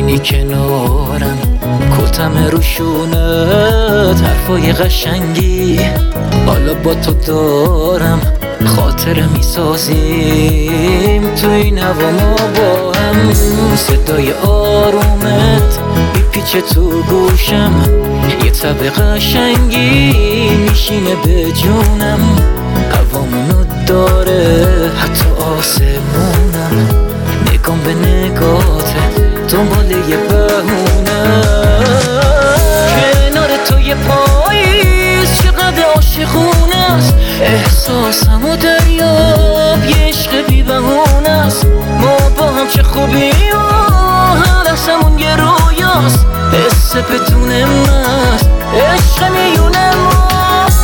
بمونی کنارم، کتم روشونت حرفای قشنگی، حالا با تو دارم خاطره میسازیم تو این هوا ما با هم. صدای آرومت میپیچه تو گوشم، یه تب قشنگی میشینه به جونم، هوامونو داره حتی آسمونم. نگام به نگاته دنبال یه بهونه، کنار تو یه پاییز چقدر عاشقونه است، احساسم و دریاب یه عشق بی بهونه است. ما با هم چه خوبی و هر لحظمون یه رویاست، حس بدون مست عشق میونه ماست.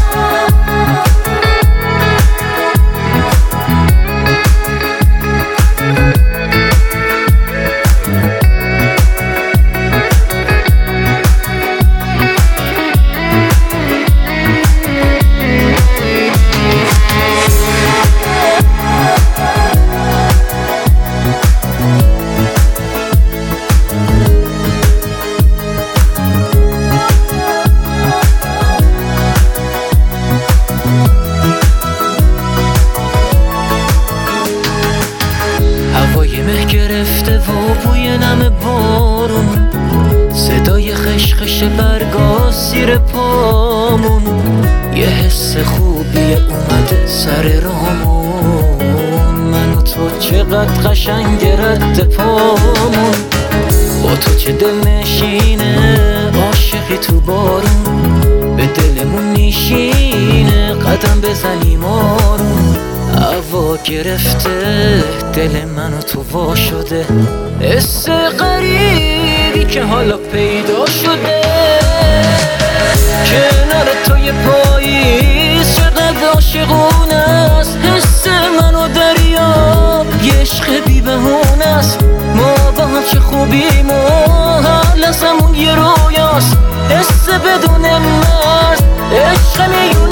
هوای مه گرفته و بوی نم بارون، صدای خشخش برگا زیر پامون، یه حس خوبی اومده سر رامون. من و تو چقدر قشنگ رد پامون، با تو چه دل نشینه عاشقی تو بارون، به دلمون میشینه قدم بزنیم آروم. هوا گرفته دل منو تو وا شده، حس غریبی که حالا پیدا شده، کنار تو یه پاییز چقدر عاشقونه است، حس منو دریاب یه عشق بی بهونه است. ما با هم چه خوبیم و هر لحظمون یه رویاست، حس بدون مرز عشق میونه